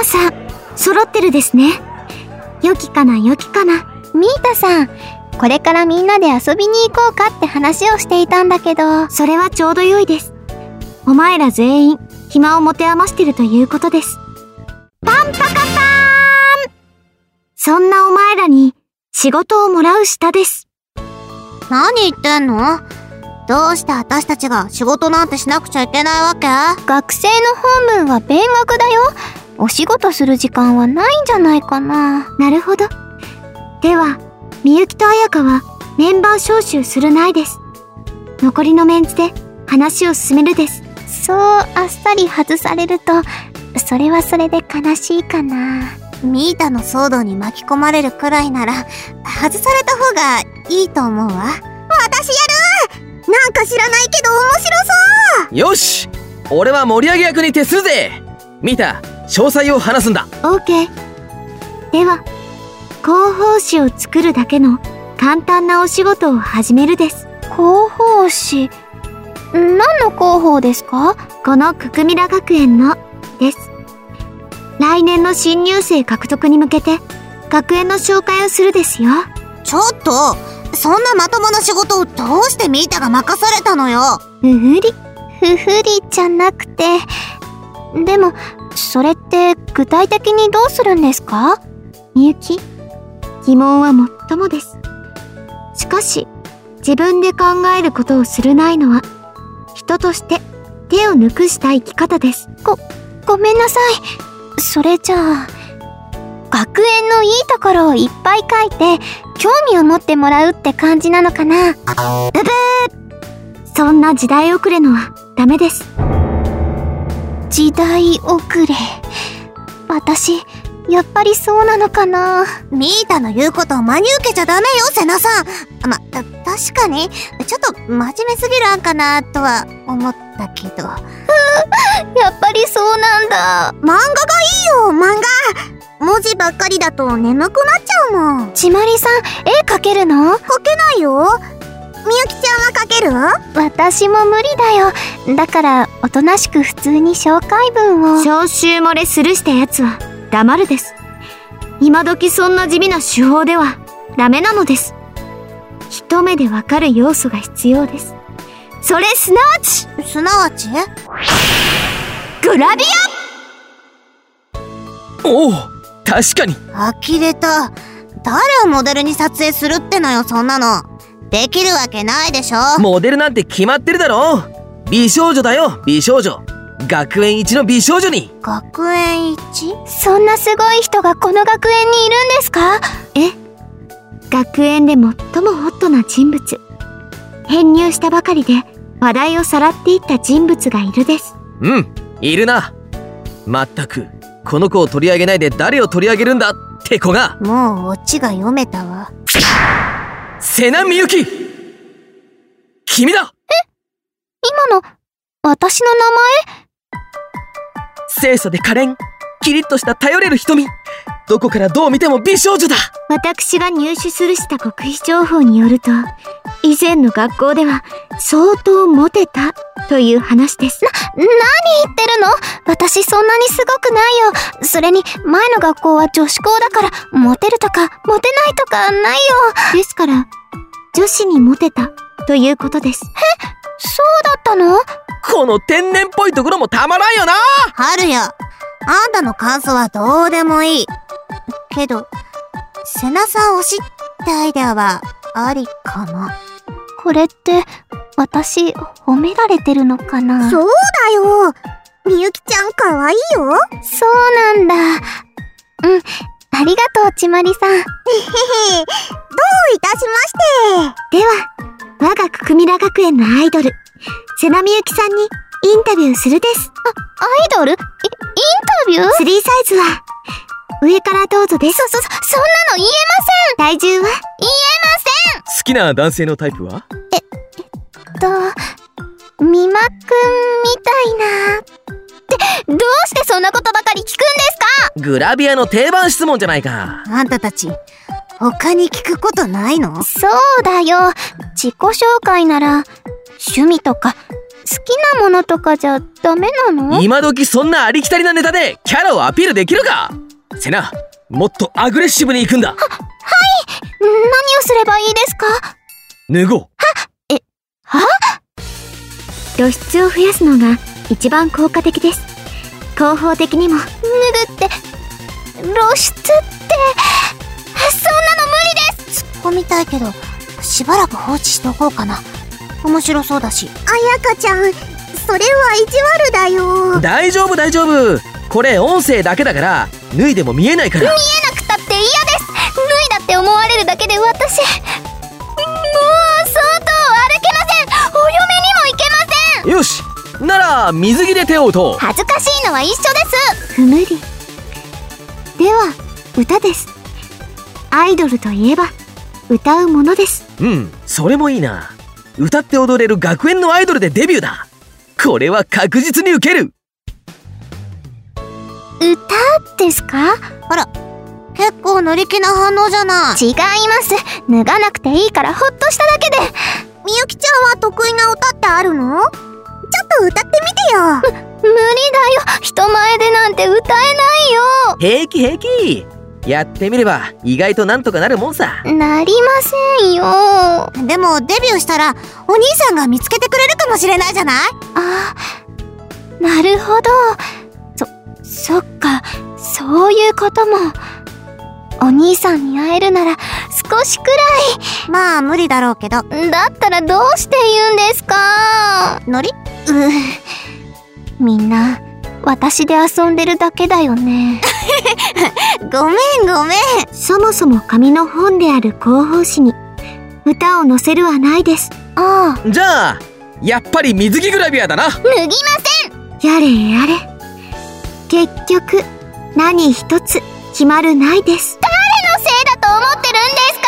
皆さん揃ってるですね。良きかな良きかな。 ミータさん、これからみんなで遊びに行こうかって話をしていたんだけど。 それはちょうど良いです。お前ら全員暇を持て余してるということです。パンパカパーン。そんなお前らに仕事をもらう下です。 何言ってんの？どうして私たちが仕事なんてしなくちゃいけないわけ？ 学生の本分は勉学だよ。お仕事する時間はないんじゃないかな。 なるほど。では、みゆきとあやかはメンバー招集するないです。残りのメンツで話を進めるです。 そうあっさり外されると、それはそれで悲しいかな。 ミータの騒動に巻き込まれるくらいなら、外された方がいいと思うわ。私やる！なんか知らないけど面白そう！ よし！俺は盛り上げ役に徹するぜ！ミータ、詳細を話すんだ。 OK。では、広報誌を作るだけの簡単なお仕事を始めるです。 広報誌？何の広報ですか？ このくくみら学園のです。来年の新入生獲得に向けて学園の紹介をするですよ。 ちょっと、そんなまともな仕事をどうしてミータが任されたのよ。 ふふりじゃなくて、でもそれって具体的にどうするんですか？ みゆき、疑問はもっともです。しかし自分で考えることをするないのは人として手を抜くした生き方です。 ごめんなさい。それじゃあ学園のいいところをいっぱい書いて興味を持ってもらうって感じなのかな。 ブブー。そんな時代遅れのはダメです。 時代遅れ。私やっぱりそうなのかな。 ミータの言うことを真に受けちゃダメよ、セナさん。確かにちょっと真面目すぎる案かなとは思ったけど。 やっぱりそうなんだ。 漫画がいいよ、漫画。文字ばっかりだと眠くなっちゃうもん。 ちまりさん、絵描けるの？ 描けないよ。みゆきちゃんは描ける？ 私も無理だよ。だからおとなしく普通に紹介文を。 招集漏れするしたやつは黙るです。今時そんな地味な手法ではダメなのです。一目でわかる要素が必要です。それすなわちグラビア。おお、確かに。 呆れた。誰をモデルに撮影するってのよ、そんなの。できるわけないでしょ。 モデルなんて決まってるだろ。美少女だよ、美少女。学園一の美少女に。 学園一？ そんなすごい人がこの学園にいるんですか？ 学園で最もホットな人物。編入したばかりで話題をさらっていった人物がいるです。 うん、いるな。まったく、この子を取り上げないで誰を取り上げるんだって子が。 もうオチが読めたわ。 瀬名みゆき、君だ。 今の私の名前？ 清楚で可憐、キリッとした頼れる瞳。どこからどう見ても美少女だ。 私が入手するした極秘情報によると、以前の学校では相当モテたという話です。 何言ってるの？私そんなにすごくないよ。それに前の学校は女子校だからモテるとかモテないとかないよ。 ですから女子にモテたということです。 そうだったの？ この天然っぽいところもたまらんよな。 春よ、あんたの感想はどうでもいいけど、瀬名さん推しってアイデアはありかな。 これって私褒められてるのかな？ そうだよ、みゆきちゃんかわいいよ。 そうなんだ。ありがとう、ちまりさん。 どういたしまして。 では我がくくみら学園のアイドル瀬名みゆきさんにインタビューするです。 アイドル？インタビュー？ 3 サイズは上からどうぞです。 そんなの言えません。 体重は？ 言えません。 好きな男性のタイプは？ みまくんみたいな。ってどうしてそんなことばかり聞くんですか？ グラビアの定番質問じゃないか。 あんたたち他に聞くことないの？ そうだよ。自己紹介なら趣味とかきなものとかじゃダメなの？ 今時そんなありきたりなネタでキャラをアピールできるか。セナ、もっとアグレッシブに行くんだ。 何をすればいいですか？ 脱ごう。 露出を増やすのが一番効果的です。広報的にも。 脱ぐって、露出って、そんなの無理です。 突っ込みたいけど、しばらく放置しとこうかな。面白そうだし。あやかちゃん、それは意地悪だよ。 大丈夫大丈夫。これ音声だけだから脱いでも見えないから。 見えなくたって嫌です。脱いだって思われるだけで私、もう外を歩けません。お嫁にも行けません。 よし、なら水着で手を打とう。 恥ずかしいのは一緒です。 不無理。では、歌です。アイドルといえば歌うものです。 うん、それもいいな。歌って踊れる学園のアイドルでデビューだ。これは確実にウケる。 歌ですか？ あら、結構乗り気な反応じゃない。 違います。脱がなくていいからほっとしただけで。 みゆきちゃんは得意な歌ってあるの？ちょっと歌ってみてよ。 無理だよ。人前でなんて歌えないよ。 平気平気。やってみれば意外となんとかなるもんさ。 なりませんよ。 でもデビューしたらお兄さんが見つけてくれるかもしれないじゃない？ あ、なるほど。そっか、そういうことも。お兄さんに会えるなら少しくらい。 まあ無理だろうけど。 だったらどうして言うんですか？ ノリ？ みんな私で遊んでるだけだよね。 ごめんごめん。 そもそも紙の本である広報誌に歌を載せるはないです。 ああ。 じゃあやっぱり水着グラビアだな。 脱ぎません。 やれやれ。結局何一つ決まるないです。 誰のせいだと思ってるんです